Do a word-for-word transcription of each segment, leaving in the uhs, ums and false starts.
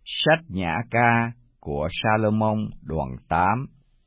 Sách Nhã Ca của Salomon đoạn tám.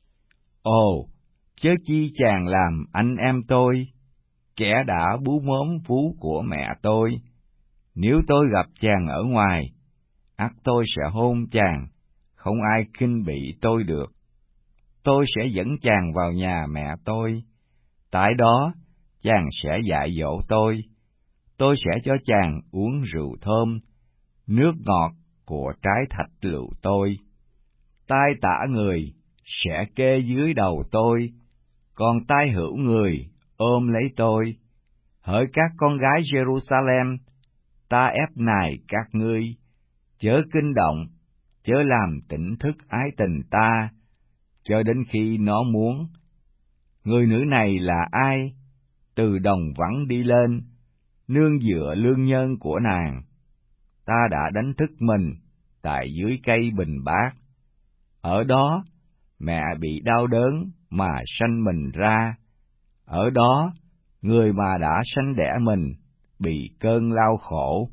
Ồ, chớ chi chàng làm anh em tôi, kẻ đã bú mớm vú của mẹ tôi. Nếu tôi gặp chàng ở ngoài, ắt tôi sẽ hôn chàng, không ai khinh bỉ tôi được. Tôi sẽ dẫn chàng vào nhà mẹ tôi, tại đó chàng sẽ dạy dỗ tôi. Tôi sẽ cho chàng uống rượu thơm, nước ngọt của trái thạch lựu tôi. Tai tả người sẽ kê dưới đầu tôi, còn tai hữu người ôm lấy tôi. Hỡi các con gái Jerusalem, ta ép nài các ngươi, chớ kinh động, chớ làm tỉnh thức ái tình ta, cho đến khi nó muốn. Người nữ này là ai? Từ đồng vắng đi lên, nương dựa lương nhân của nàng. Ta đã đánh thức mình tại dưới cây bình bát. Ở đó, mẹ bị đau đớn mà sanh mình ra. Ở đó, người mà đã sanh đẻ mình bị cơn lao khổ.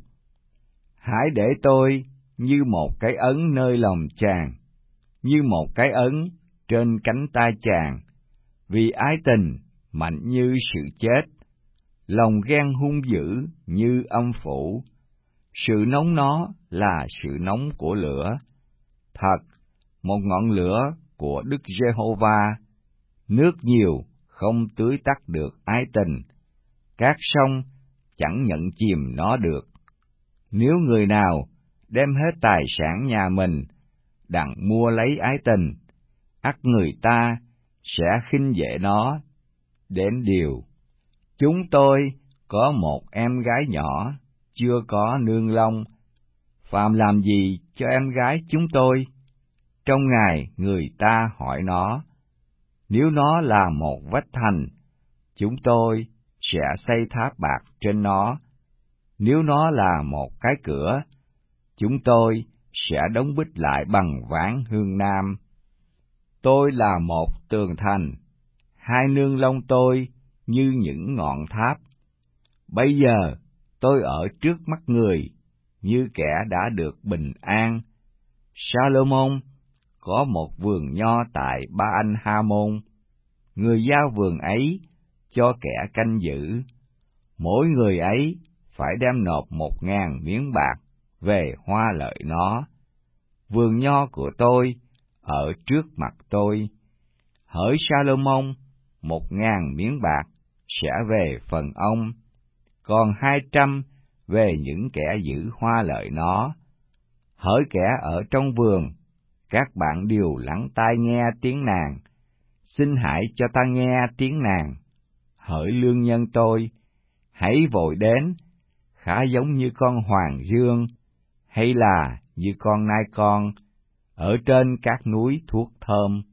Hãy để tôi như một cái ấn nơi lòng chàng, như một cái ấn trên cánh tay chàng, vì ái tình mạnh như sự chết, lòng ghen hung dữ như âm phủ. Sự nóng nó là sự nóng của lửa. Thật, một ngọn lửa của Đức Giê-hô-va, nước nhiều không tưới tắt được ái tình, các sông chẳng nhận chìm nó được. Nếu người nào đem hết tài sản nhà mình đặng mua lấy ái tình, ắt người ta sẽ khinh dễ nó. Đến điều, chúng tôi có một em gái nhỏ, chưa có nương long. Phàm làm gì cho em gái chúng tôi? Trong ngày người ta hỏi nó. Nếu nó là một vách thành, chúng tôi sẽ xây tháp bạc trên nó. Nếu nó là một cái cửa, chúng tôi sẽ đóng bít lại bằng ván hương nam. Tôi là một tường thành, hai nương long tôi như những ngọn tháp. Bây giờ tôi ở trước mắt người, như kẻ đã được bình an. Salomon có một vườn nho tại Ba-anh-ha-môn. Người giao vườn ấy cho kẻ canh giữ. Mỗi người ấy phải đem nộp một ngàn miếng bạc về hoa lợi nó. Vườn nho của tôi ở trước mặt tôi. Hỡi Salomon, một ngàn miếng bạc sẽ về phần ông, còn hai trăm về những kẻ giữ hoa lợi nó. Hỡi kẻ ở trong vườn, các bạn đều lắng tai nghe tiếng nàng. Xin hãy cho ta nghe tiếng nàng. Hỡi lương nhân tôi, hãy vội đến, khá giống như con hoàng dương, hay là như con nai con, ở trên các núi thuốc thơm.